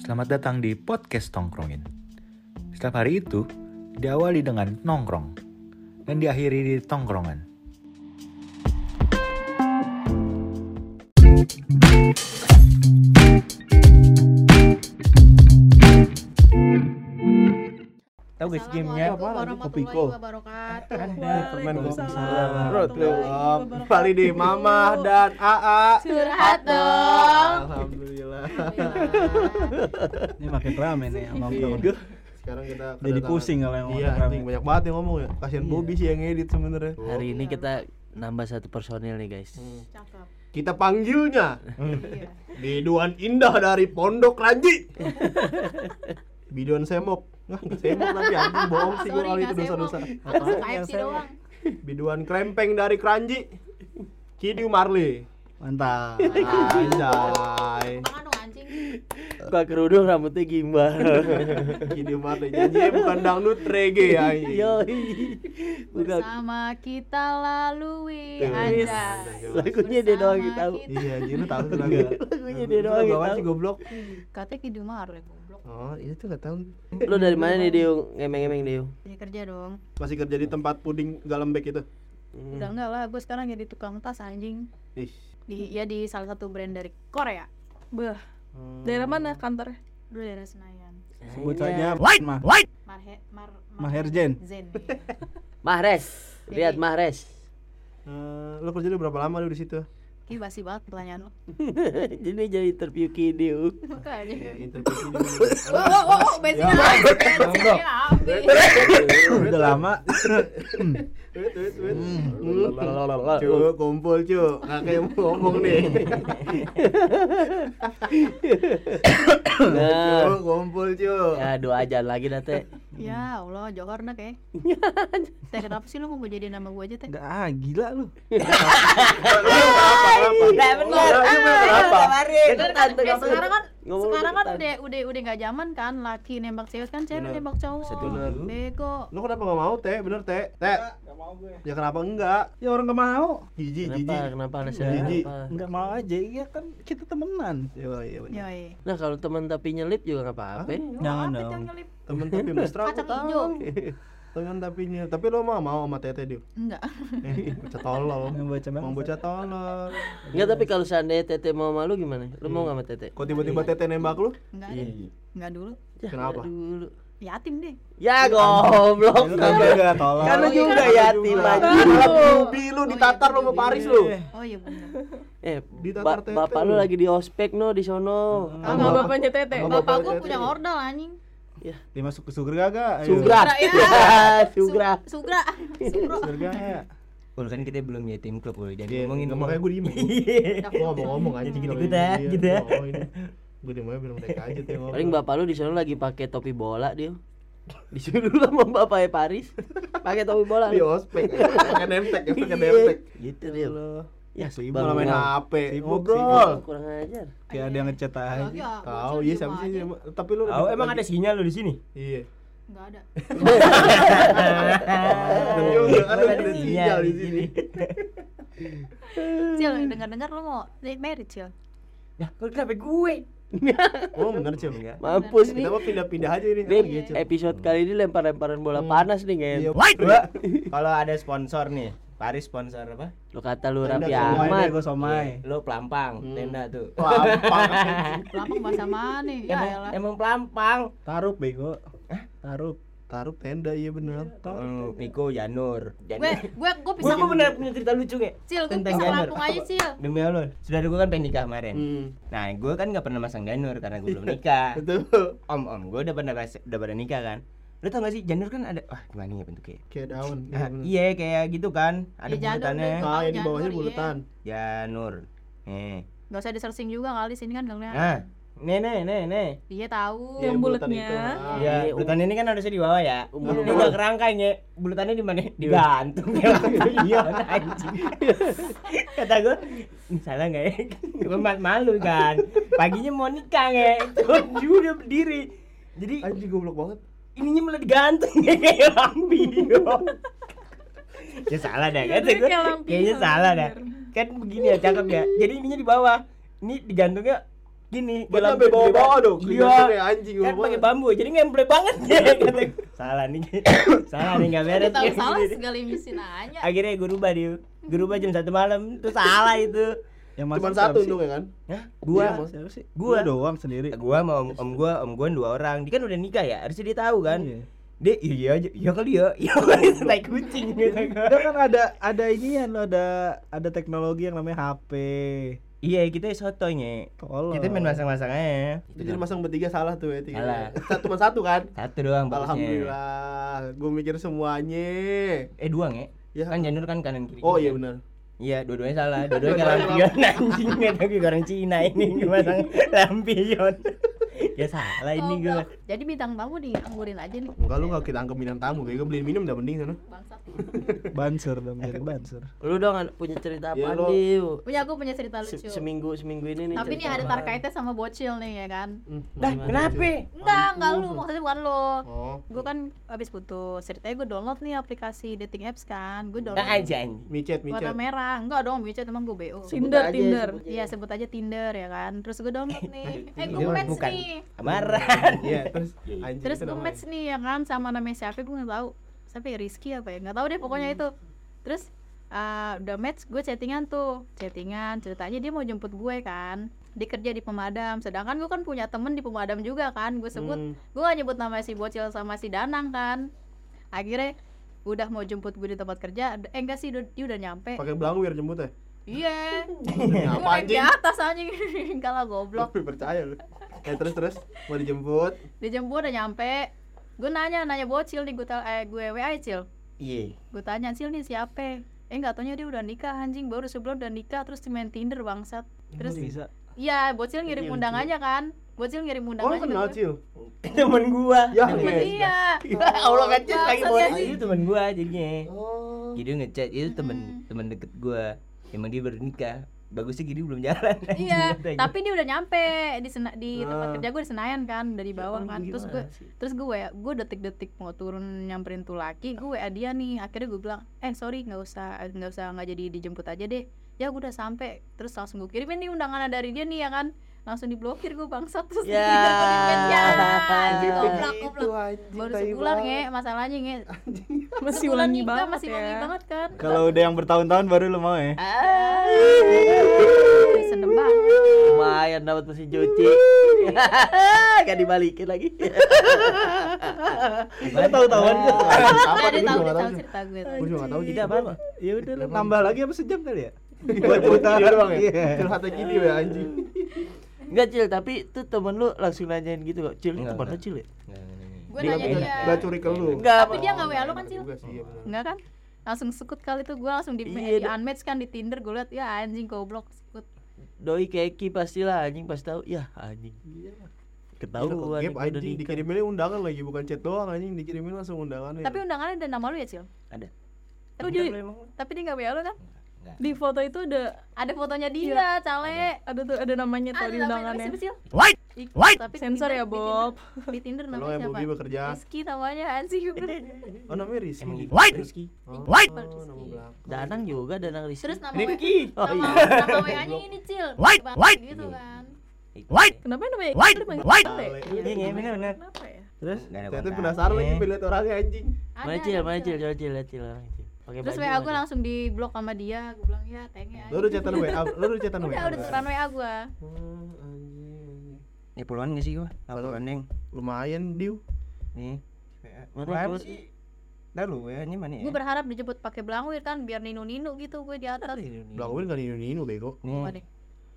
Selamat datang di podcast Tongkrongin. Setiap hari itu diawali dengan nongkrong dan diakhiri di tongkrongan. Tahu guys gamenya Warahmatullahi wabarakatuh. Ada permen Waalaikumsalam. Bro, kembali di Mama dan AA. Curhat dong. Alhamdulillah. Ini makin rame nih sama Bang. Sekarang kita Jadi pusing kalau yang Iya, makin rame. anjing, banyak banget yang ngomong ya. Kasihan Bobby sih yang edit sebenarnya. Hari ini kita nambah satu personil nih guys. Cakep. Kita panggilnya Iya. Biduan Indah dari Pondok Ranji. Biduan Semok. Nggak semok tapi anjing, bohong sih gue kali itu dosa-dosa. Aku KFC doang. Biduan Krempeng dari Kranji. Kidiu Marley. Mantap. Anjay. Makan dong anjing. Pak kerudung rambutnya gimbal. Kidiu Marley nyanyi bukan dangdut reggae ya. Yoi. Bukan Bersama kita lalui Tuh. Anda. lagunya dia doang yang tahu. Iya, jadi lu tahu tuh lagu. Lagunya dia doang yang Bawa tahu. sih goblok. Katanya Kidu Marley goblok. Oh, itu enggak tahu. Lu dari mana nih Dio? Ngemeng-ngemeng Dio. Jadi kerja dong. Masih kerja di tempat puding galembek itu. Udah enggak lah, gue sekarang jadi tukang tas anjing. Ih. Di salah satu brand dari Korea. Beuh. Daerah mana kantornya? Dulu daerah Senayan. Sebut Iya. saja Maherjen. Zen. Mahres. Lihat Mahres. Lu kerja udah berapa lama lu di situ? Ki basi banget pertanyaan lo. Jadi interview Kidio. Makanya. Ya, interview ini. Bensin Udah lama. Cu, kumpul cu. Kakek mau ngomong nih. Cu, kumpul cu. Ya doa aja lagi dah teh. Ya Allah, Johor nak ya. Teh kenapa sih lu mau gue jadi nama gue aja teh? Enggak gila lu. Nah benar. Kenapa? Sekarang kan Ngomong sekarang kan deketan. udah nggak zaman kan, laki nembak cewek kan, cewek Bener. nembak cowok. Bener. Bego. Lu kenapa enggak mau, Teh? Bener, Teh? Teh. Enggak mau gue. Ya kenapa enggak? Ya orang enggak mau. Jijik. Kenapa alasannya Jijik. apa? Enggak mau aja. Iya kan kita temenan. Iya benar. Yoi. Nah kalau teman tapi nyelip juga nggak apa-apa. Jangan Apa dong. yang ngelip? Temen tapi mesra aku Kacang tahu. hijau. Temen tapinya. Tapi lo mau sama Tete dia? Enggak. Bocah tolol. Yang baca Mau bocah tolol. Enggak, tapi kalau seandainya Tete mau malu gimana? Lu mau nggak sama Tete? Kok tiba-tiba Tete nembak lu? Enggak Iya. deh. Enggak dulu. Ya, Kenapa? Dulu. Yatim deh. Ya goblok. Enggak tolong. Kan lu juga yatim aja. Bi lu ditatar lu sama Paris lu. Oh iya benar. Ditatar Tete Bapak lu lagi di ospek no di sono. Sama bapaknya Tete. Sama Bapak bapaknya gua punya Tete. ordal anjing. Dimasuk ke surga gak? Ayo. Sugra. Sugra. Sugra. Sugra. Sugro. Surga ya. Kan kita belum ya tim klub udah jadi Iya, ngomongin nggak, makanya gue diem. Gua ngomong aja Gitu-gitu dah, gitu dah. Gue diem aja bilang mereka aja tuh yang ngomong. Paling bapak lu di sono lagi pakai topi bola dia. Disuruh sama bapaknya Paris pakai topi bola. Di ospek. Pakai nemtek ya, pakai nemtek. Gitu dia. Ya sibuk Bang, main Bang. HP, Sibuk, ngobrol. Kurang ajar. Kayak ada yang ngechat aja. Lagi ya. Tahu iya siapa sih? Tapi lu Oh, emang ada sinyal lu di sini? Iya. Enggak ada. Juga kan Ada ada sinyal di sini. Cil, dengar-dengar lu mau merit, Cil. Ya, kok kenapa gue? Oh, bener Cil. Mampus nih. Kita mah pindah-pindah aja ini. Nih, Iya, Cil. episode kali ini lempar-lemparan bola panas nih, Gen. Iya. Kalau ada sponsor nih, Paris sponsor apa? Lu kata lu Tenda rapi somai amat. Gue somai. Lo pelampang, tenda tuh. Lampang. Lampang bahasa mana? Ya elah. Emang pelampang. Taruh bego. Taruh. Taruh tenda iya bener. Niko Janur. Gue bisa Gue bener punya cerita lucu nge. Cil, gue tentang bisa Janur. Lampung aja, Cil. Demi Allah, saudara gue kan pengen nikah kemarin. Nah, gue kan nggak pernah masang janur karena gue belum nikah. Betul. Om, gue udah pernah nikah kan. Lo tau gak sih janur kan ada, wah gimana ya bentuknya? Kayak daun. Nah, iya kayak gitu kan, ada Ya, janur bulatannya. deh. Ah, ini bawahnya Janur, bulatan. Janur. Gak usah di-searching juga kali, sini kan enggak Nah, kelihatan. nih. Iya tahu. Iya, Yang bulatan bulatnya. itu. Ah. Iya, Iya, bulatan ini kan harusnya di bawah ya. Umur. Ini enggak kerangkanya. Bulatannya di mana? Digantung. Iya, anjing. Kata gue, salah enggak ya? Gue malu kan. Paginya mau nikah nge. Gue udah berdiri. Jadi Anjing goblok banget. ininya malah digantung kayak lampion. Ya salah dah kan Kayak gue. lampion, Kayaknya salah dah. bener. Kan begini ya cakep ya. Jadi ininya di bawah. Ini digantungnya gini, Berarti sampai bawa-bawa dong. Iya. Kelihatannya anjing Kan bawa-bawa. pakai bambu, jadi ngemple banget ya. Kata, salah nih. Salah nih enggak beres. Tahu Kayak salah gini. segala misi nanya. Akhirnya gue rubah dia. Gue rubah jam 1 malam. Itu salah itu. Yang Cuma masak satu siapa sih? dong ya kan? Hah? Gua. Iya, Mas. Siapa sih? Gua. Lu doang sendiri. Gua sama om gua 2 orang. Dia kan udah nikah ya, harusnya dia tahu kan. Iya. Dia iya aja, iya kali ya. Iya kali itu naik kucing gitu. Dia kan ada inian lo, ada teknologi yang namanya HP. Iya, kita sotonya. Tolong. Kita main masang-masang aja. Jadi masang bertiga salah tuh ya tiga. Salah. Cuma satu kan? Satu doang bagusnya. Alhamdulillah, gue mikir semuanya. 2 nge. Ya. Kan Janur kan kanan kiri. Oh iya benar. Iya, dua-duanya salah. Dua-duanya kan lampion anjing tapi orang Cina ini masang lampion. Ya salah ini gua. Jadi bintang tamu dianggurin aja nih. Enggak, lu enggak kita anggap minum tamu, kayak gue beliin minum udah mending sana. Bangsat. Banser dong, jadi banser. Lu dong punya cerita Ya, apa lo- Diu? Aku punya cerita lucu. Seminggu ini nih. Tapi ini cerita ada apa? terkaitnya sama bocil nih ya kan. Dah, kenapa? Enggak lu, maksudnya bukan lu. Oh. Gue kan abis putus, ceritanya gue download nih aplikasi dating apps kan. Gue Dah download aja anjing. Micet. warna merah. Enggak dong, micet emang gue BO. Tinder. Iya, sebut aja Tinder ya kan. Terus gue download nih. gue Tinder match bukan. nih. Amaran. Iya, terus anjing. Terus itu gue namanya. match nih ya kan sama namanya siapa gue nggak tahu. Siapa ya, Rizky apa ya? Nggak tahu deh pokoknya itu. Terus udah match, gue chattingan ceritanya dia mau jemput gue kan. Dia kerja di pemadam, sedangkan gue kan punya temen di pemadam juga kan. Gue sebut, gue gak nyebut nama si Bocil sama si Danang kan. Akhirnya udah mau jemput gue di tempat kerja, enggak sih, dia udah nyampe. Pakai belangu biar jemput ya. Iya. Apa Gue naik di anjing? atas anjing. Kalau goblok. Tapi percaya lu. Terus mau dijemput. Dijemput udah nyampe. Gue nanya Bocil nih, gue WA Cil. Iya. Gue tanya, Cil nih siapa? Nggak taunya dia udah nikah anjing, baru sebulan udah nikah, terus main Tinder bangsat. Terus bisa. iya, Bocil ngirim undangannya kan. Bocil ngirim Oh, undangannya. kenal ke gue. Cil. Temen gua. Ya, Temen dia. Ya Allah kecil lagi Bangsat bodoh. ya. Itu temen gua jadinya. Oh. Jadi ngechat itu temen deket gua. Emang dia baru nikah. Bagusnya gini belum jalan. Iya, Anjing, tapi dia udah nyampe di tempat kerja gue di Senayan kan, dari bawah kan. Terus gue detik-detik mau turun nyamperin tuh laki, gue WA dia nih. Akhirnya gue bilang, sorry nggak jadi dijemput aja deh. Ya gue udah sampai. Terus langsung gue kirimin nih undangannya dari dia nih ya kan. Langsung diblokir gue bangsat. Terus Ya. goblok. Baru sebulan nge, masalahnya nge. Masih Sebulan wangi nikah, banget masih ya. wangi banget kan. Kalau udah yang bertahun-tahun baru lo mau ya? Sedem banget. Lumayan dapat mesin cuci. Gak dibalikin lagi. Kita tahu-tahuan Apa Nah, tuh dia tahu gua nggak tahu. cerita gue. Gua juga enggak tahu Kita apa? Ya udah lo nambah lagi apa sejam kali ya? Buat cerita doang ya. Iya. Curhatnya gini ya anjing. Enggak Cil, tapi tuh temen lu langsung nanyain gitu kok. Cil, itu Enggak, temen lu enggak. Cil ya? Gue nanya dia. Enggak curi ke lu. Enggak. Tapi dia nggak WA lu kan, Cil? Juga sih, iya benar. Enggak kan? Langsung sekut kali tuh, gue langsung di Iya, unmatch kan di Tinder. Gue liat, ya anjing goblok sekut. Doi keki pastilah anjing pas tahu. Ya anjing. Ketahuan Gap udah anjing nikah. dikirimin undangan lagi, bukan chat doang anjing, dikirimin langsung undangannya. Tapi undangannya ada nama lu ya, Cil? Ada. Tapi dia, tapi dia nggak WA lu kan? Di foto itu Ada fotonya dia, cale. ada namanya tuh di undangannya. siapa, Cil? White. Tapi di Sensor Tinder- ya, Bob. Di Tinder Kalau namanya yang siapa? Bobi bekerja. Rizky namanya anjing. Oh namanya Rizky. Emang gitu. White. Rizky. Oh, White. nama belakang. Danang juga, Danang Rizky. Terus nama Rifki. Oh iya. nama WA-nya ini, Cil. White, Banget white. gitu kan. White. Kenapa namanya? White. Dipanggil White. Tete? Iya, benar. Kenapa ya? Terus Nggak ada saya tuh kontak. penasaran lagi pengen lihat orangnya anjing. Mana Ada, Cil, ada, mana Cil. Cil, coba Cil, lihat Cil orang Cil. Pakai Terus baju WA gue mana? langsung di blok sama dia. Gue bilang, ya tenge Lu udah chatan WA, lu udah chatan WA. udah tukeran WA gue. Anjing. Ini puluhan nggak sih gua? Puluhan Neng. Lumayan, Diu. Nih. Mana, Berapa coba? sih? Dah lu ya, ini mana ya? Gue berharap dijemput pakai belangwir kan, biar ninu-ninu gitu gue di atas. Belakangnya enggak ninu bego. Apa Nih. deh?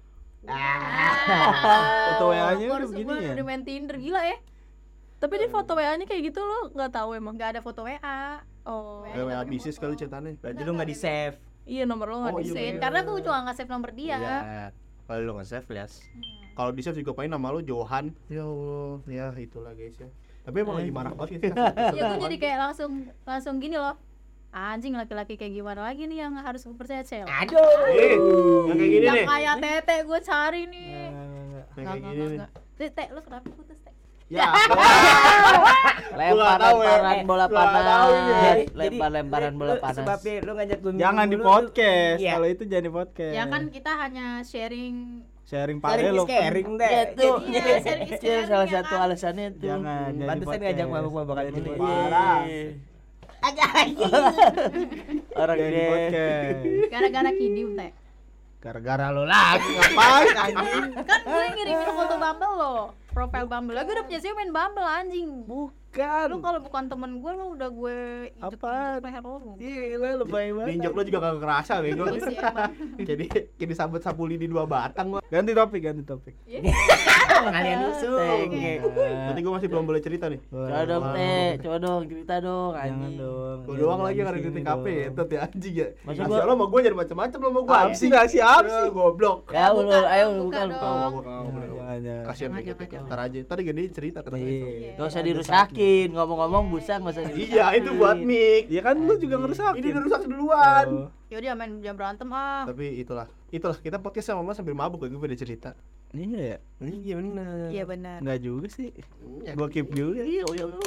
Foto WA-nya Baru udah begini sebulan ya? udah main Tinder, gila ya. Tapi di foto WA-nya kayak gitu lo nggak tahu emang? Nggak ada foto WA. Oh. WA bisnis kali chatannya. Berarti lu nggak di save. Iya, nomor lo nggak Oh, di iya, save. bener. Karena gue cuma nggak save nomor dia. Iya. Kalau lu nggak save, lihat. Kalau di save juga paling nama lu Johan. Ya Allah, ya itulah guys ya. Tapi emang lagi marah banget ya. Ya gue jadi kayak langsung gini loh. Anjing, laki-laki kayak gimana lagi nih yang harus gue percaya, Cel? Aduh. Yang kayak gini Yang nih. kayak Tete gue cari nih. Yang kayak gini nih. Tete, lu kenapa putus, Tete? Ya. Lempar-lemparan bola Gua nggak tahu ini ya. panas. Lempar-lemparan bola panas. Sebabnya lu ngajak gua Jangan di dulu, podcast. Iya. Kalau itu jangan di podcast. Ya kan kita hanya sharing Sharing Sharing pare lo. is caring deh. Ya tuh, Iya, sharing is itu caring, salah ya satu kan? alasannya tuh. Jangan jadi Pantesan podcast. ngajak mabuk-mabukan Jadi ini. podcast. Orang Jadi deh. podcast. Gara-gara kidim teh. Gara-gara lo lagi ngapain anjing? Kan gue ngirimin foto Bumble lo, profile Bumble. Gue udah punya sih main Bumble anjing. Bukan. Lu kalau bukan temen gue lu udah gue Apaan? leher lu. Gila lebay banget. Ninjok lo juga kagak kerasa bego. Iya sih, emang. Jadi kini sabut sapu lidi 2 batang lo. Ganti topik. Pengalian usul. Nanti gue masih belum boleh cerita nih. Coba dong teh, coba dong cerita dong Jangan anjing. dong. Gue doang lagi kan di TKP itu ya anjing ya. Masa Masa gua- lo sama gue jadi macam-macam lo sama gue. Apa sih nggak siap sih? Goblok. Ya ulur, ayo buka bukan. dong. Jangan. Kasihan Jangan, dikit jangan. Ntar aja. Tadi gini cerita kata Iya. Gak usah dirusakin, ngomong-ngomong busa gak usah dirusakin. Iya itu buat mic. Iya kan lu juga ngerusak. Ini udah rusak duluan. Oh. Yaudah main jam berantem ah. Tapi itulah kita podcast sama Mas sambil mabuk gue beda cerita. Iya ya. Iya benar. Iya benar. Enggak juga sih. Ya, Gua keep juga. iya.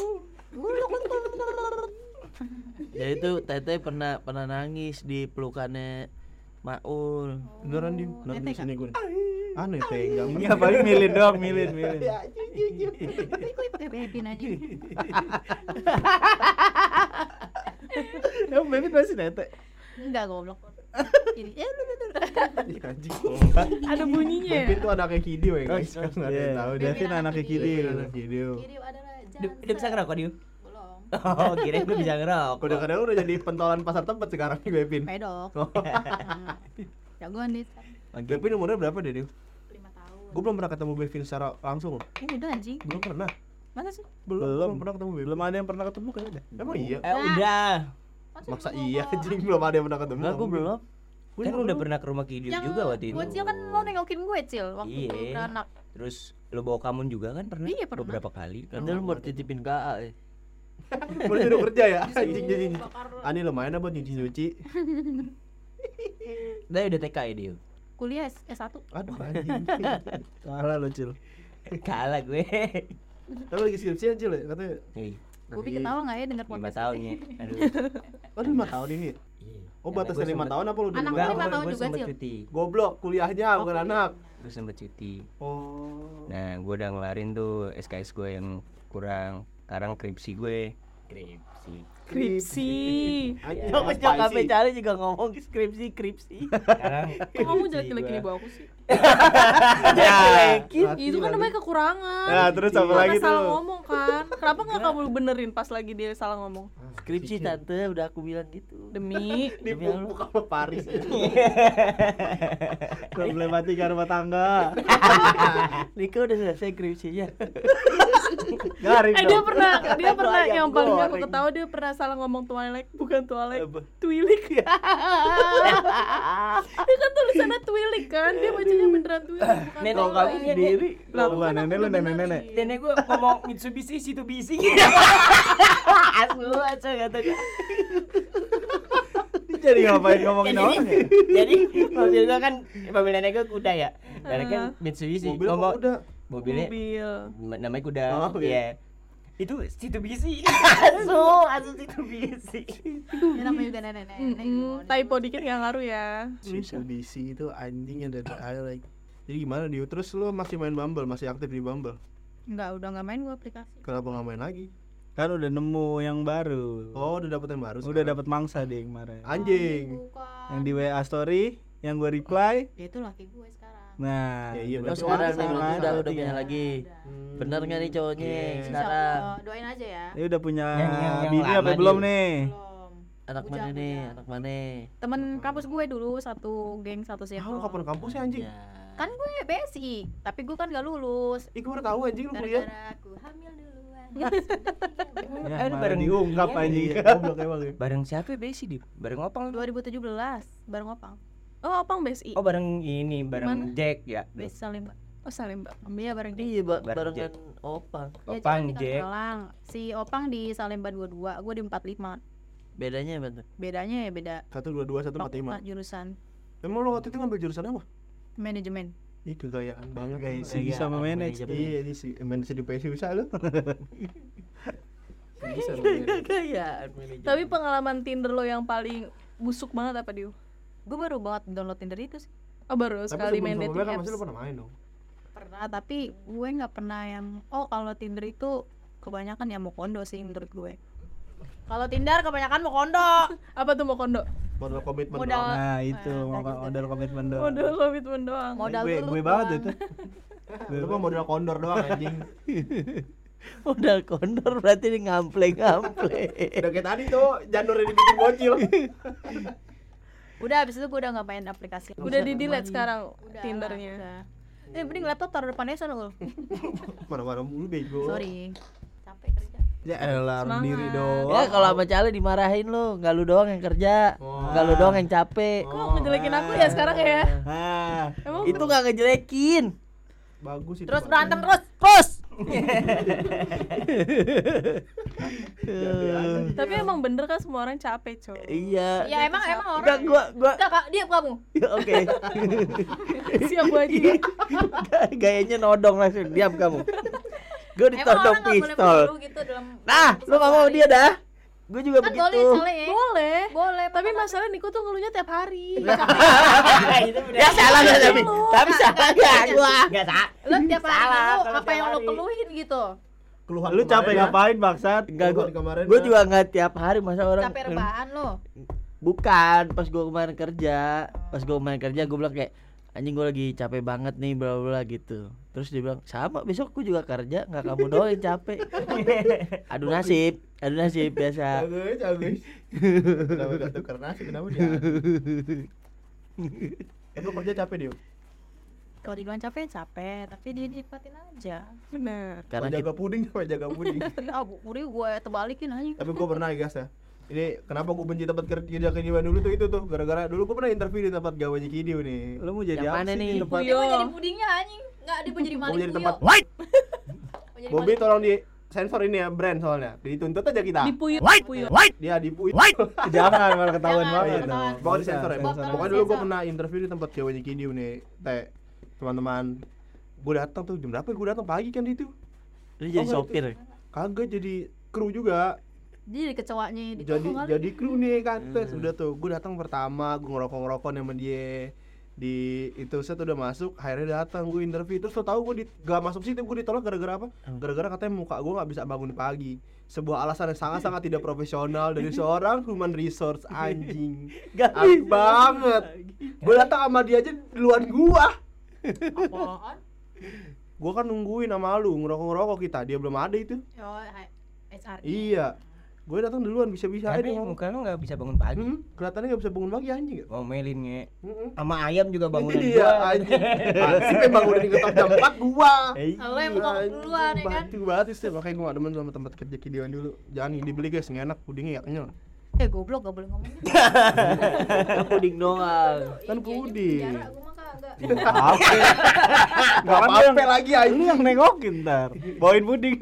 Ya itu Tete pernah nangis di pelukannya Maul. Beneran Din. Nanti Nete, di sini gue. Aneh pegang. Ini paling milih doang, milih. Gue pakai bebin aja. Ya Bebit masih nete. Enggak goblok. Ini Anjing. Ada bunyinya. Bebin tuh anaknya Kidio ya guys. Kan ada yang Iya, tahu dia. Devin anaknya kiri. Anak Kidio. Kiri adalah Dia bisa ngerokok dia? Belum. Oh, kirain gue bisa ngerokok. Kadang-kadang udah jadi pentolan pasar tempat sekarang nih Bebin. Pedok. Oh. Jagoan nih. Bebin umurnya berapa deh dia? 5 tahun. Gue belum pernah ketemu Bevin secara langsung loh. Ini udah anjing. Belum pernah. Mana sih? Belum pernah ketemu Bevin. Belum ada yang pernah ketemu kayaknya. Emang iya? Udah. Maksa iya anjing belum ada yang pernah ketemu. Enggak, gue belum. Gua Kan juga udah belum. pernah ke rumah Kidio juga waktu itu. Gue Cil kan lo nengokin gue Cil waktu Iya. gue beranak. Terus lo bawa kamun juga kan pernah? Iya, pernah. Beberapa kali. Kan dia lu mau titipin KA ya. Baru udah kerja ya anjing jadi. Ani lumayan buat nyuci-nyuci. Udah TK ya dia. Kuliah S1. Aduh anjing. Salah lo, Cil. Kalah gue. Tapi lagi skripsian Cil ya katanya. Nih, Gue ketawa enggak ya denger 5 podcast? tahun ya. Aduh. Aduh 5 tahun ini. Oh batasnya 5 tahun apa lu udah Anak 5 gue tahun? 5 tahun gue juga, sempet Cil. cuti. Goblok kuliahnya bukan anak. Gue sempet cuti. Oh. Nah, gue udah ngelarin tuh SKS gue yang kurang. Sekarang skripsi gue. Skripsi. Anjing. Kok spicy. Cali juga ngomong skripsi. Sekarang Kok kamu jelek-jelekin ibu aku sih? Ya. Itu kan namanya kekurangan. Nah, terus apa Karena lagi salah tuh? ngomong kan. Kenapa nggak kamu benerin pas lagi dia salah ngomong? Skripsi tante udah aku bilang gitu. Demi Dipupuk sama Paris. Problematika rumah tangga. Nika udah selesai skripsinya. Garing dia dong. pernah Ayam yang paling aku goreng. ketawa dia pernah salah ngomong Twilight bukan Twilight. Twilik. Dia kan tulisannya Twilik kan. Dia bacanya beneran Twilik bukan Nenek Twilight. kamu sendiri. Lah, Bukan, bukan nenek aku lu, udah nenek-nenek. benerin. Nenek gue ngomong Mitsubishi situ bisi. Asli aja kata gue. Jadi ngapain ngomongin orang ya? Jadi mobil gue kan mobil nenek gue kuda ya. Nenek kan Mitsubishi Mobil apa ngomong udah? mobilnya Mobil. namanya kuda. Oh, iya. Iya. Itu situ bisi. Asu itu bisi. Dia namanya juga nenek-nenek. Typo dikit nggak ngaruh ya. Mitsubishi itu anjing yang ada like. Jadi gimana Dio? Terus lu masih main Bumble, masih aktif di Bumble? Enggak, udah enggak main gue aplikasi. Kenapa nggak main lagi? Kan udah nemu yang baru. Oh, udah dapet yang baru. Udah dapat mangsa deh kemarin. Anjing. Bukan. Yang di WA story, yang gue reply. Ya itu laki gue sekarang. Nah, Ya, iya, Oh berarti sekarang sama, nih sama, udah berarti punya kan. lagi. Bener nggak nih cowoknya Oke. yang Insya sekarang? Allah, doain aja ya. Dia udah punya Yang bini lama apa dia. belum nih? Belum. Anak mana Bujang, nih? bujang. Anak mana? Temen kampus gue dulu satu geng satu Ah, lu circle. kapan kampusnya anjing? Ya. Kan gue BSI, tapi gue kan gak lulus. Ih, gue baru tahu anjing lu kuliah. Gara-gara aku hamil duluan. Ya, lu malah bareng diungkap dia. anjing. Iya, goblok emang ya. Bareng siapa Besi di? Bareng Opang. 2017 bareng Opang. Oh, Opang BSI. Oh, bareng ini, bareng Gimana? Jack ya. BSI Salimba. Oh, Salim, Mbak. Iya bareng dia. Iya, Bareng barengan opang. Ya, Opang cuman di Jack. Kalimalang. Si Opang di Salemba 22, gue di 45. Bedanya apa tuh? Bedanya ya beda 122 145. jurusan Emang lu waktu itu ngambil jurusan apa? manajemen. Ih, kegayaan banget guys. Si bisa memanage. Iya, ini si manajer di PSI bisa lu. Bisa lu. Gayaan manajemen. Tapi pengalaman Tinder lo yang paling busuk banget apa, Diu? Gue baru banget download Tinder itu sih. Oh, baru Tapi sekali sebelum main sama dating Bea kan apps. pasti lu pernah main dong. Pernah, tapi gue nggak pernah yang kalau Tinder itu kebanyakan ya mau kondo sih menurut gue. Kalau Tinder kebanyakan mau kondo. Apa tuh mau kondo? Modal komitmen Modal. doang. Nah itu nggak juga. modal komitmen doang. Modal komitmen doang. Modal gue dulu banget doang. itu. Lu mah modal kondor doang anjing. Modal kondor berarti ini ngample. Udah kayak tadi tuh janur yang dibikin bocil. Udah habis itu gue udah nggak main aplikasi. Udah di delete sekarang Udah, Tindernya. udah. Mending laptop taruh depannya sana lo. Mana-mana mulu bego. Sorry. Capek kerja. Ya elah Semangat. diri doang. Ya kalau sama Cale dimarahin lu, enggak lu doang yang kerja. Enggak lu doang yang capek. Kok ngejelekin aku ya sekarang ya? Ah, Emang Itu enggak ngejelekin. Bagus itu. Terus Pak. berantem terus. Pos. tapi emang bener kan semua orang capek, coy. Iya. Ya emang orang. Enggak gua Enggak, Kak, diam kamu. oke. Siap baju. Gayanya nodong langsung, diam kamu. Gue Emang ditodong orang nggak boleh pistol. begitu gitu dalam Nah, lu nggak mau dia dah. Gue juga kan begitu. boleh Cale ya. Boleh. Boleh. Tapi masalah Niko tuh ngeluhnya tiap hari. Ya salah dah tapi salah enggak gua. Enggak tak. Lu tiap hari Salah, itu kalau apa tiap yang lo hari. keluhin gitu? Keluhan lu capek kemarin ya. ngapain bangsat? Enggak Keluhan kemarin gue ya. juga nggak tiap hari masa orang. Capek rebahan lo. Bukan, pas gue kemarin kerja. Pas gue kemarin kerja gue bilang kayak anjing gue lagi capek banget nih bla bla gitu. Terus dia bilang sama besok gue juga kerja nggak kamu doang yang capek. Adu nasib biasa. Bagus. Kenapa gak tukar nasi? Kenapa dia? Lu kerja capek dia. Kalau dibilang capek, tapi dia nikmatin aja. Bener. Karena Jaga puding, apa jaga puding. Puri gue terbalikin aja. Tapi gue pernah ya guys ya. Ini kenapa gue benci tempat kerja Kidiwan dulu tuh itu tuh gara-gara dulu gue pernah interview di tempat gawanya Kidiw nih. Lu mau jadi Yang apa mana sih nih? di tempat? Puyo. Dia mau jadi pudingnya anjing. Enggak, dia mau jadi Mau maling jadi Puyo. tempat Mau jadi Bobby maling- tolong di sensor ini ya brand soalnya. Dituntut aja kita. Di Puyo. Puyo. Dia dipuy. Jangan malah ketahuan Jangan, banget. ketahuan. Pokoknya di sensor ya. Bob, Pokoknya tolong dulu gue sensor. pernah interview di tempat gawanya Kidiw nih. Teman-teman. Gue datang tuh jam berapa? Gue datang pagi kan itu. lu jadi Oh, sopir. Kagak jadi kru juga. Dia jadi kecewanya di Jadi kru nih kan. Terus udah tuh gue datang pertama, gue ngerokok sama dia di itu set udah masuk, akhirnya datang gue interview. Terus lo tau gue gak masuk situ, gue ditolak gara-gara apa? Gara-gara katanya muka gue gak bisa bangun pagi. Sebuah alasan yang sangat-sangat tidak profesional dari seorang human resource anjing. Gak Aneh banget. Gue datang sama dia aja duluan gua. Apaan? Gua kan nungguin sama lu ngerokok kita, dia belum ada itu. Oh, HR. Iya. Gue datang duluan bisa-bisa Tapi aja. muka lu enggak bisa bangun pagi. Kelihatannya gak bisa bangun pagi anjing ya. Ngomelin nge. Sama ayam juga bangunan Iya gua. anjing. Sih pengen bangunin ngetok jam 4 gua. Lo yang mau duluan ya kan? Batu banget sih, makanya gue gak demen sama tempat kerja Kidiwan dulu. Jangan dibeli guys, nggak enak, pudingnya ya kenyal. Goblok gak boleh ngomong gitu. Kan puding doang. Kan puding. Penjara gue mah kagak. Apa? Gak apa-apa lagi Lu anjing. yang nengokin ntar. Bawain puding.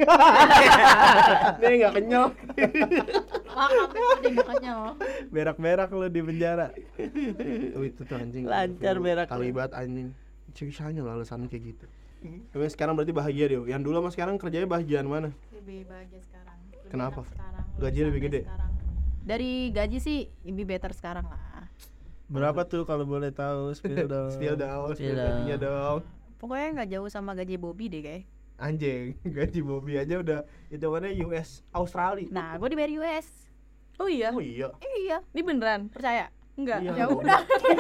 Nih gak kenyal. Makan puding makanya lo. Berak-berak lu di penjara. Oh itu tuh anjing. Lancar berak lu. Kali banget anjing. Sisanya lah alasannya kayak gitu. Tapi sekarang berarti bahagia dia. Yang dulu sama sekarang kerjanya bahagiaan mana? Lebih bahagia sekarang. Lebih Kenapa? enak sekarang. Gajinya lebih santai gede? sekarang. Dari gaji sih lebih better sekarang lah. Berapa tuh kalau boleh tahu? Spill dong. Spill dong, spill Spill gajinya dong. Pokoknya nggak jauh sama gaji Bobby deh guys. Anjing, gaji Bobby aja udah hitungannya US Australia. Nah, gue dibayar US. Oh iya. Oh iya. Iya, Ini beneran? percaya? Enggak. Iya. Ya udah.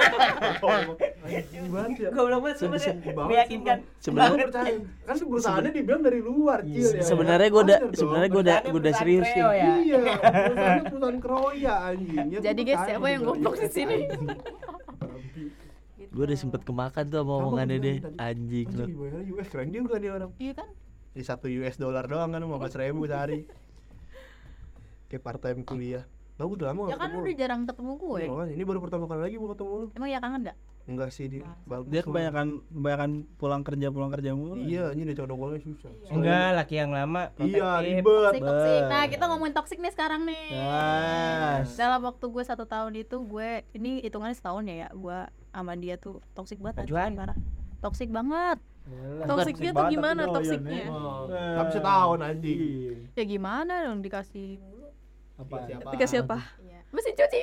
Gimana ya? Goblok banget sebenarnya. Banget, Meyakinkan. Sebenarnya percaya. Kan perusahaannya dibilang dari luar, Cil ya. sebenarnya gue udah Bener dong. sebenarnya gue udah serius sih. Kreo ya. Iya, perusahaannya perusahaan kroya anjing. Ya, Jadi gua guys, percaya siapa yang dibilang goblok di gitu, sini? anjing. Gue udah sempet kemakan tuh sama omongannya deh. Anjing lu. Anjing dibayarnya US, keren juga dia orang. Iya kan? Di $1 doang kan 15.000 sehari. Kayak part time kuliah. Tahu udah lama Ya kan udah jarang ketemu gue. Oh, ini baru pertama kali lagi mau ketemu lu. Emang ya kangen gak? Enggak sih dia. Bagus. Dia kebanyakan pulang kerja mulu. Iya, ini dia codok susah. Enggak, laki yang lama. Iya, protektif. ribet. Toxic. Nah, kita ngomongin toxic nih sekarang nih. Yes. Dalam waktu gue 1 tahun itu gue ini hitungannya setahun ya gue sama dia tuh toxic banget. Majuan. Parah. Toxic banget. Toksiknya tuh gimana toksiknya? Tapi setahun anjing. Ya gimana dong dikasih Apa? Dikasih apa? Iya. mesin cuci.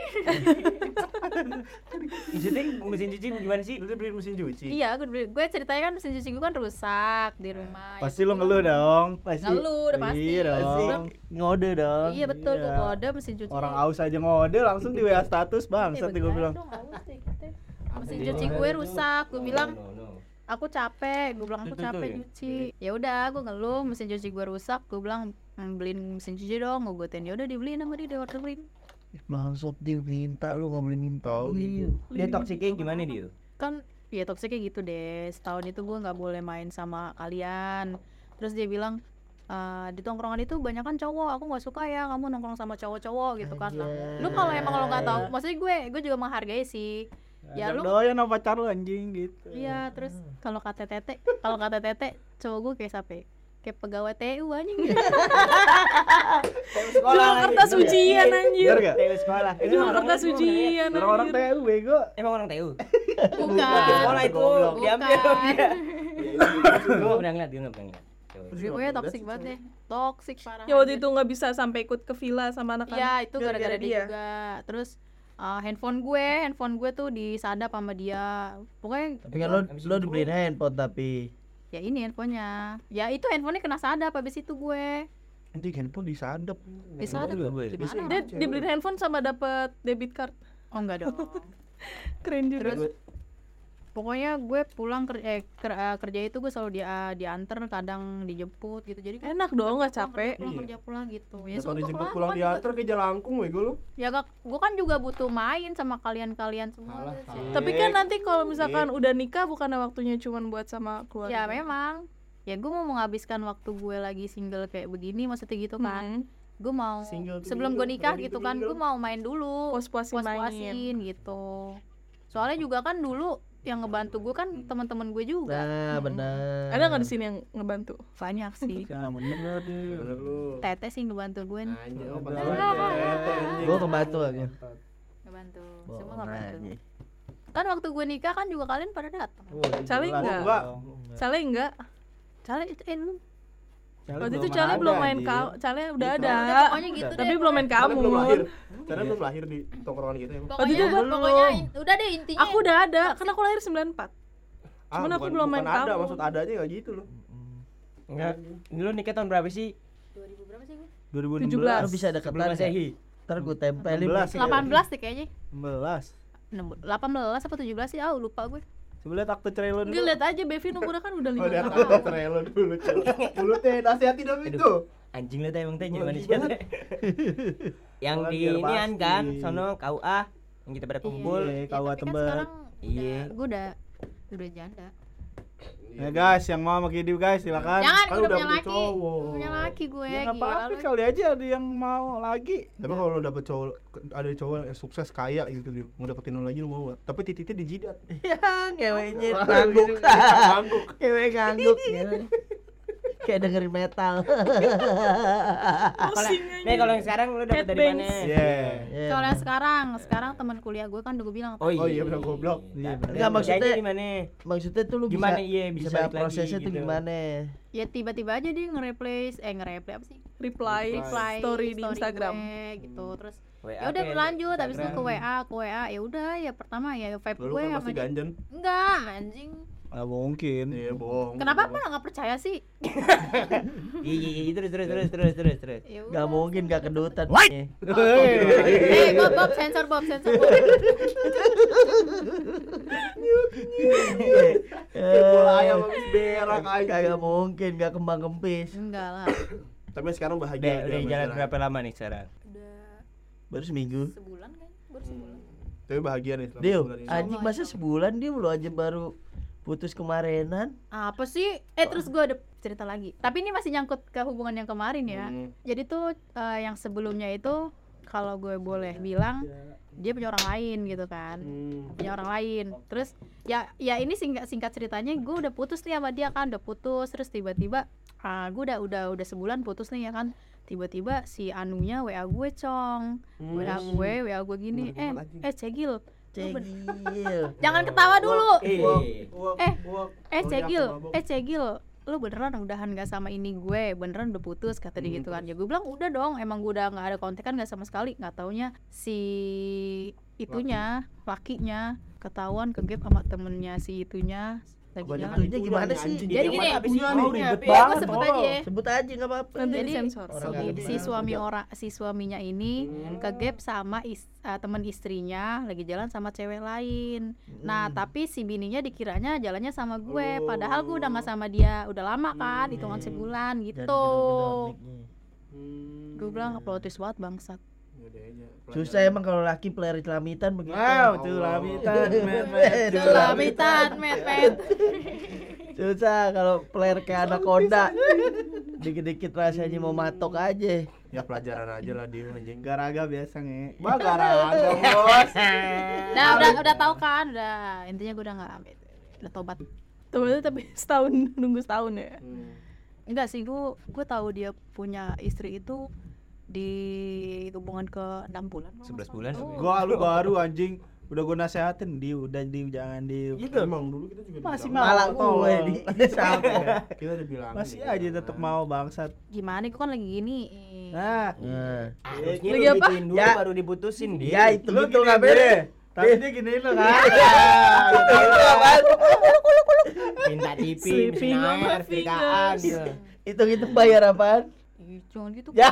Maksudnya mesin cuci gimana sih? Lu udah beli mesin cuci? Iya, gue ceritanya kan mesin cuci gue kan rusak di rumah. Pasti lu ngeluh dong. Pasti. Ngeluh, udah pasti. Iya dong. Ngode dong. Iya betul, gue Iya. kode mesin cuci. Orang aus aja ngode langsung di WA status bangsat nih gue bilang. Mesin cuci gue rusak, gue bilang aku capek, gue bilang aku capek nyuci. Ya udah, gue ngeluh mesin cuci gue rusak, gue bilang beliin mesin cuci dong, gue goten. Ya udah dibeliin sama dia, orderin. Bangsat dia minta lu enggak boleh minta. Dia toksiknya gimana dia? Kan ya toksiknya gitu deh, setahun itu gue nggak boleh main sama kalian. Terus dia bilang di tongkrongan itu banyak kan cowok, aku nggak suka ya kamu nongkrong sama cowok-cowok gitu kan. Lah, lu kalau emang lo nggak tahu, maksudnya gue juga menghargai sih. Ya lu doyan sama pacar lu anjing gitu. iya, terus kalau kata tete cowok gue kayak siapa ya? Kayak pegawai TU anjing. Jual kertas ujian anjir. Bener gak? TU sekolah. Jual kertas ujian. Orang-orang anjir. TU bego. Emang orang TU? Bukan. Sekolah itu diambil Bukan. dia. Gue nggak pernah ngeliat, gue nggak pernah ngeliat. Pokoknya toksik banget deh. Toksik parah. Ya waktu itu nggak bisa sampai ikut ke villa sama anak-anak. Iya, itu gara-gara dia dia. juga. Terus handphone gue tuh disadap sama dia. Pokoknya Tapi kan lo dibeliin handphone tapi ya ini handphonenya. Ya itu handphonenya kena sadap habis itu gue. Nanti handphone disadap. Disadap gimana? Dia dibeliin handphone sama dapat debit card. Oh enggak dong. Keren juga. Terus pokoknya gue pulang kerja itu gue selalu diantar, kadang dijemput gitu. Jadi gue Enak dong, nggak capek. pulang kerja pulang gitu. Ya Kalau suntuk dijemput lah, pulang gua kan diantar ke Jalangkung wego lu. ya gue kan juga butuh main sama kalian semua. Alah, gitu. Tapi kan nanti kalau misalkan udah nikah bukan waktunya cuman buat sama keluarga. Ya memang. Ya gue mau menghabiskan waktu gue lagi single kayak begini, maksudnya gitu kan. Gue mau Single tuh sebelum gue mingle, nikah kalau gitu gitu kan, mingle. gue mau main dulu, Puas-puasin puas-puasin gitu. Soalnya juga kan dulu yang ngebantu gue kan teman-teman gue juga. nah benar. Ada nggak di sini yang ngebantu? Banyak sih. Ya bener deh. Bener lu. Tete sih ngebantu gue nih. Anjir, oh, Bener. pas Gua kebantu aku. Ngebantu. Semua Bohong ngebantu. aja. Kan waktu gue nikah kan juga kalian pada datang. Cale enggak? Enggak. Cale enggak? Cale lu. Waktu itu Cale belum main kau, Cale udah ada. Pokoknya gitu Tapi deh. belum main Karena belum lahir. kamu. Karena belum lahir di tongkrongan gitu ya. Pokoknya, itu gua pokoknya udah deh intinya. Aku udah ada, karena aku lahir 94. Cuman aku belum main ada, kamu. maksud adanya enggak gitu loh. Enggak. Lu nikah tahun berapa sih? 2000 berapa sih gue? 2016. 17. Lu bisa deketan Sebelum nggak? Masehi. Ntar gue tempelin 16. 18 deh kayaknya. 16. 18 apa 17 sih? Lupa gue. Coba lihat akte cerai lu Dia dulu. lihat aja Bevin umurnya kan udah 5 Oh, lihat tahun. ada trailer dulu. Mulutnya nasihati dong itu. Anjing lu teh emang teh Gua gimana sih? gimana? Yang Soalnya di biar inian pasti. kan, sono KUA yang kita pada kumpul. Iya, Ya, kau tapi kan tebet. sekarang Iya. gue udah janda. Ya guys, yang mau sama Kidi guys silakan. Jangan, Kan gue udah udah punya punya laki. cowok. Udah punya laki gue. Ya nggak gila apa-apa lu. kali aja ada yang mau lagi. Tapi kalau lu dapet cowok, ada cowok yang sukses kaya gitu, dia mau dapetin lu lagi lu mau gak? Tapi titiknya dijidat. Ya, ngeweknya Wah, ngangguk. ngangguk. Ngewek ngangguk. Kayak dengerin metal. Pusing Nih kalau yang sekarang lu dapet dari mana? Headbangs. Yeah. Kalau yang sekarang teman kuliah gue kan udah gue bilang Oh Oh iya benar goblok. Iya, bener. Enggak, maksudnya- Kerjanya di mana? Maksudnya tuh lu Gimana, bisa iya, bisa balik lagi prosesnya tuh gitu. gimana? ya tiba-tiba aja dia nge-replay apa sih? Reply story di Instagram. gue, gitu. Terus WA ya udah ke berlanjut habis itu ke Instagram. WA ya udah ya pertama ya vibe Lalu gue kan sama masih dia. ganjen. Enggak anjing. Nggak mungkin. Iya bohong. Kenapa malah nggak percaya sih? Iya, terus. Ya Gak udah. mungkin gak kedutan. Bob sensor Bob. Bola ayam habis berak aja. Kagak mungkin, gak kembang kempis. Enggak lah. Tapi sekarang Udah, bahagia. udah dia jalan sama berapa lama nih sekarang? Udah Baru seminggu. sebulan kan? Baru sebulan. Tapi bahagia nih selama Dio, sebulan ini. anjing masa sebulan dia lu aja baru putus kemarinan. Apa sih? Terus gue ada cerita lagi. Tapi ini masih nyangkut ke hubungan yang kemarin ya. Jadi tuh yang sebelumnya itu kalau gue boleh bilang dia punya orang lain gitu kan. Punya orang lain. Terus ya ini singkat ceritanya gue udah putus nih sama dia kan, udah putus terus tiba-tiba gue udah sebulan putus nih ya kan. Tiba-tiba si Anunya WA gue cong. WA gue gini, Cegil. Cegil. Jangan ketawa dulu. Eh, Cegil, lu beneran udahan gak sama ini gue, beneran udah putus, kata dia gitu kan. Ya gue bilang udah dong, emang gue udah gak ada kontekan gak sama sekali. Gak taunya si itunya, lakinya ketahuan ke-gap sama temennya si itunya lagi Banyak jalan. itunya gimana sih? Jadi gini, ribet ya gue sebut aja ya. Sebut aja enggak apa-apa. Nanti Jadi disensor. si suaminya ini ke-gap sama teman istrinya lagi jalan sama cewek lain. Nah tapi si bininya dikiranya jalannya sama gue, padahal gue udah gak sama dia udah lama kan, hitungan sebulan gitu. Gue bilang aplotis banget bangsat. Susah emang kalau laki player celamitan begitu. Wow, celamitan, Celamitan, met. Susah kalau player kayak anaconda. Dikit-dikit rasanya mau matok aja. Ya pelajaran aja lah dia anjing. Garaga biasa nge. Bagaraga bos. Nah udah tahu kan, udah intinya gue udah tobat. Tuh tapi nunggu setahun ya. Enggak sih, gue tahu dia punya istri itu di hubungan ke 6 bulan. 11 bulan. Gua lu baru anjing. Udah gue nasehatin jangan di Emang dulu kita juga masih dibilang. Malah mau gue di sampai Kita udah bilang. masih aja tetap mau bangsat. Gimana, gue kan lagi gini. Nah, Harusnya Lagi lu apa? gituin dulu Ya. baru diputusin dia. ya itu lu gitu tuh nggak nggak beda. beda. Tapi dia giniin lo kan. Minta TV, Sleeping on my air, VKA dia. Hitung bayar apaan? Ih, jangan gitu. Ya.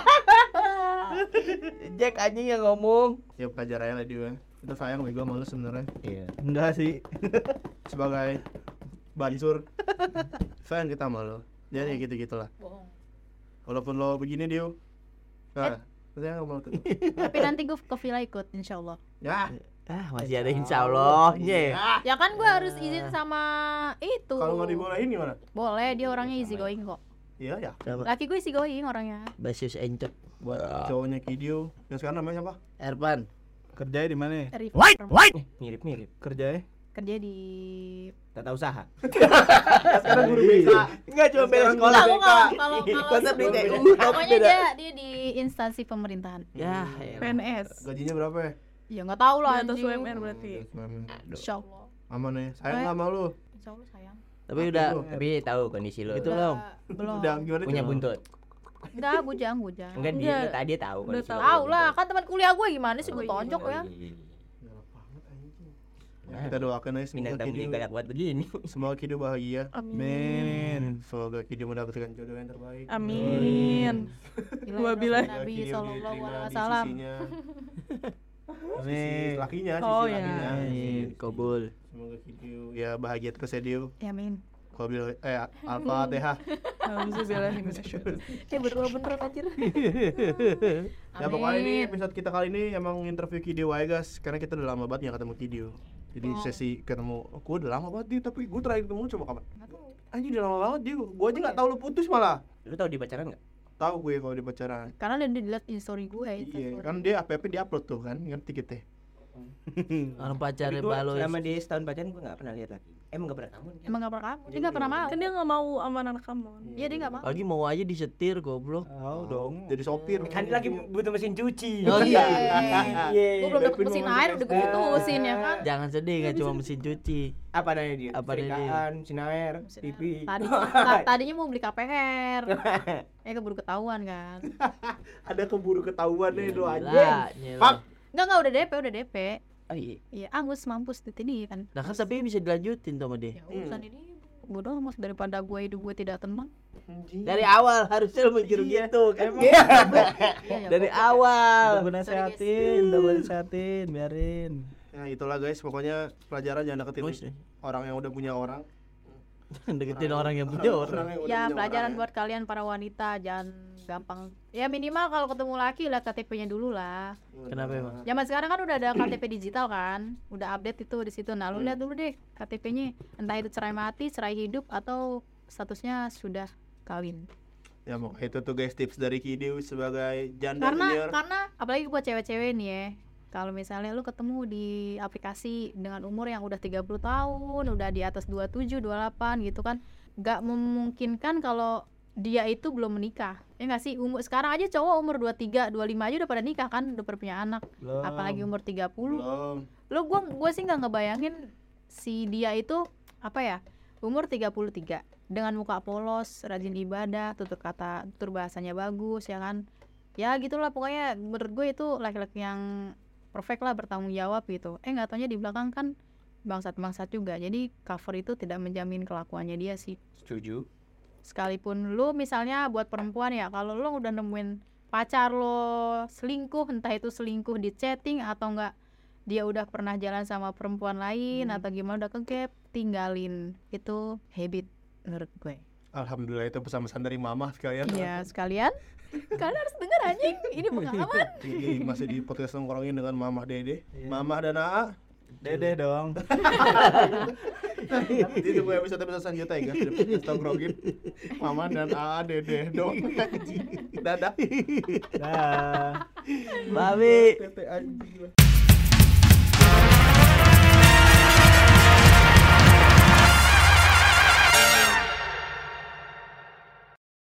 Jack anjing yang ngomong. Ya pelajarannya lah dia. Kita sayang bego sama lu sebenarnya. Iya. Enggak sih. Sebagai bansur sayang kita sama lu. Jadi gitu-gitulah. Walaupun lo begini dia. Nah, saya nggak mau tuh. Tapi nanti gue ke villa ikut insyaallah. Ya, Masih ada insyallahnya. Ya kan gue harus izin sama itu. kalau nggak dibolehin gimana? Boleh, dia orangnya easy going kok. Iya ya. Laki gue easy going orangnya. Basius encok. Buat cowoknya Kidio. Yang sekarang namanya siapa? Erpan. Kerjanya di mana? Mirip-mirip. Kerjanya? Kerja di Tata usaha. Sekarang guru BK. Enggak cuma beda Sekarang sekolah. guru BK. kalau Konsep di TU. pokoknya dia di instansi pemerintahan. Ya, PNS. Gajinya berapa ya? Ya nggak tahu lah Di atas anjing. UMR berarti. Insyaallah. Aman ya. Sayang nggak sama lu. Insyaallah sayang. tapi udah Tapi tahu kondisi lo. Itu belum. Belum. Udah gimana? Punya Cok? buntut. Enggak, bujang. Enggak dia tadi tahu Udah kondisi tahu. lo. Tahu lah, kan teman kuliah gue gimana sih gue tonjok ya. Ya, kita doakan aja semoga Minat Kidio, beli kayak buat begini. semoga Kidio bahagia. Men. Semoga Kidio mendapatkan jodoh yang terbaik. Amin. Wabillahi. Nabi Kidio sallallahu diterima alaihi di wasallam. sisinya. Sisi Amin. lakinya, Oh, sisi ya. lakinya. Amin, kabul. Semoga Kidio ya bahagia terus ya Dio. Ya amin. Kalau Al-Fatihah. Alhamdulillah minasyaitonir. Berdua bener anjir. Ya pokoknya ini episode kita kali ini emang interview Kidio aja guys. Karena kita udah lama banget gak ketemu Kidio. Jadi sesi ketemu, gue udah lama banget Dio. Tapi gue terakhir ketemu coba kapan? Anjing udah lama banget Dio. Gue aja gak tahu lu putus malah. Lu tahu di pacaran enggak? Tahu gue kalau di pacaran. Karena dia dilihat story gue itu. Iya, kan dia APP di-upload tuh kan, ngerti kita. Orang pacarnya Tapi gua balo. selama dia setahun pacaran gua enggak pernah lihat lagi. Emang enggak pernah kamu. Emang gak pernah kamu? Dia gak pernah mau. Kan dia nggak mau sama anak kamu. Iya dia gak mau. Lagi mau aja disetir goblok. Tahu dong, jadi sopir. Kan dia lagi butuh mesin cuci. Oh iya. Gue belum dapet mesin air udah gue putusin ya kan. Jangan sedih enggak cuma mesin cuci. Apa namanya dia? Apa namanya dia? Setrikaan, mesin air, TV. Tadinya mau beli KPR. Keburu ketahuan kan. Ada keburu ketahuan nih do aja. Gila, Pak. Enggak udah DP. Oh, iya. Iya, Angus mampus duit ini kan. Nah kan tapi bisa dilanjutin sama dia. Ya urusan ini bodoh amat daripada gue hidup gue tidak tenang. Dari awal harusnya lu mikir gitu kan. Iya, ya, Dari gua- awal. Udah gue nasehatin, biarin. Ya itulah guys, pokoknya pelajaran jangan deketin Terus orang yang udah punya orang. deketin orang yang punya orang. yang udah Ya punya pelajaran orang, buat kalian para wanita, jangan gampang. Ya minimal kalau ketemu laki lihat KTP-nya dulu lah. Kenapa emang? Zaman sekarang kan udah ada KTP digital kan, udah update itu di situ. Nah lu lihat dulu deh KTP-nya, entah itu cerai mati, cerai hidup atau statusnya sudah kawin. Ya mau itu tuh guys tips dari Kidio sebagai janda senior. Karena apalagi buat cewek-cewek nih ya. Kalau misalnya lu ketemu di aplikasi dengan umur yang udah 30 tahun, udah di atas 27, 28 gitu kan, nggak memungkinkan kalau dia itu belum menikah. Ya nggak sih? Umur sekarang aja cowok umur 23, 25 aja udah pada nikah kan, udah pada punya anak. Apalagi umur 30. Belum. Gua sih nggak ngebayangin si dia itu apa ya? Umur 33. dengan muka polos, rajin ibadah, tutur bahasanya bagus ya kan. Ya gitulah pokoknya, menurut gue itu laki-laki yang perfect lah, bertanggung jawab gitu. Nggak taunya di belakang kan bangsat juga. Jadi cover itu tidak menjamin kelakuannya dia sih. Setuju. Sekalipun lu misalnya buat perempuan ya, kalau lu udah nemuin pacar lo selingkuh, entah itu selingkuh di chatting atau enggak dia udah pernah jalan sama perempuan lain atau gimana, udah kegap, tinggalin. Itu habit menurut gue. Alhamdulillah itu pesan-pesan dari mama sekalian. Iya, sekalian kalian harus dengar anjing, ini pengalaman. Ini masih di podcast nongkrongin dengan Mama Dede, Mama dan Aa. Dede dong. Nanti tunggu episode selanjutnya ya guys, di podcast nongkrongin Mama dan Aa Dede dong. Dadah. Dah. Babi. Tete anjing.